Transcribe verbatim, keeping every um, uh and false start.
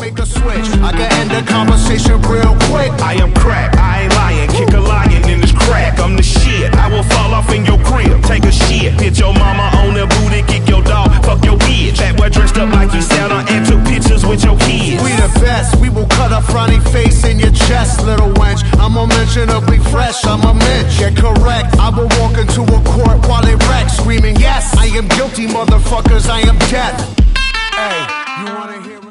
make a switch. I can end the conversation real quick. I am crack, I ain't lying, kick a lion in this crack. I'm the shit, I will fall off in your crib, take a shit. Hit your mama on the booty, kick your dog, fuck your bitch. That boy dressed up like you Santa and took pictures with your kids. We the best, we will cut a frowny face in your chest, little wench. I'm unmentionably fresh, I'm a mensch. Yeah, correct, I will walk into a court while it wrecks, screaming, yes, I am guilty, motherfuckers, I am death. Hey, you wanna hear it?